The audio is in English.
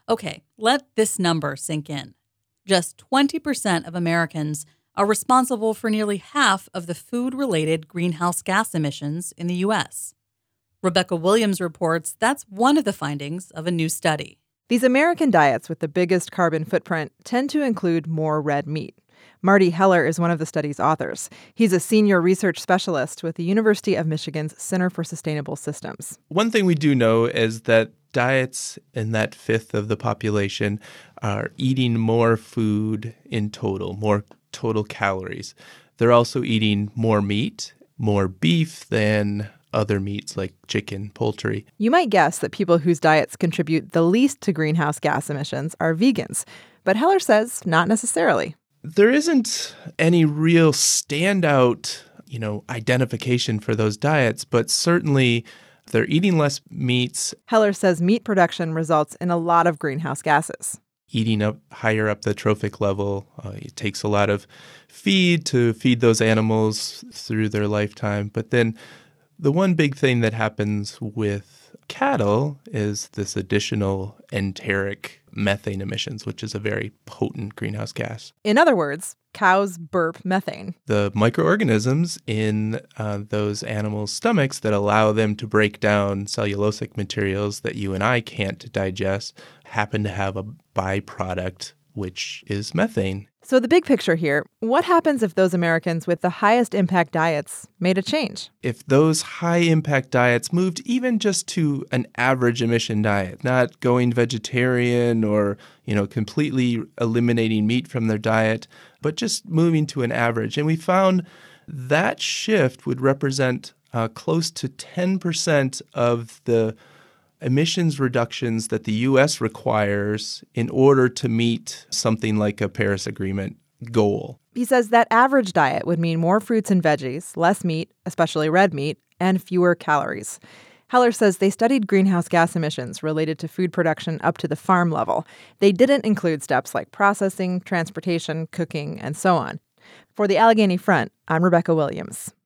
Okay, let this number sink in. Just 20% of Americans are responsible for nearly half of the food-related greenhouse gas emissions in the U.S. Rebecca Williams reports that's one of the findings of a new study. These American diets with the biggest carbon footprint tend to include more red meat. Marty Heller is one of the study's authors. He's a senior research specialist with the University of Michigan's Center for Sustainable Systems. One thing we do know is that diets in that fifth of the population are eating more food in total, more total calories. They're also eating more meat, more beef than other meats like chicken, poultry. You might guess that people whose diets contribute the least to greenhouse gas emissions are vegans, but Heller says not necessarily. There isn't any real standout, identification for those diets, but certainly they're eating less meats. Heller says meat production results in a lot of greenhouse gases. Eating up higher up the trophic level, it takes a lot of feed to feed those animals through their lifetime. But then the one big thing that happens with cattle is this additional enteric methane emissions, which is a very potent greenhouse gas. In other words, cows burp methane. The microorganisms in those animals' stomachs that allow them to break down cellulosic materials that you and I can't digest happen to have a byproduct, which is methane. So the big picture here, what happens if those Americans with the highest impact diets made a change? If those high impact diets moved even just to an average emission diet, not going vegetarian or, completely eliminating meat from their diet, but just moving to an average. And we found that shift would represent close to 10% of the emissions reductions that the U.S. requires in order to meet something like a Paris Agreement goal. He says that average diet would mean more fruits and veggies, less meat, especially red meat, and fewer calories. Heller says they studied greenhouse gas emissions related to food production up to the farm level. They didn't include steps like processing, transportation, cooking, and so on. For the Allegheny Front, I'm Rebecca Williams.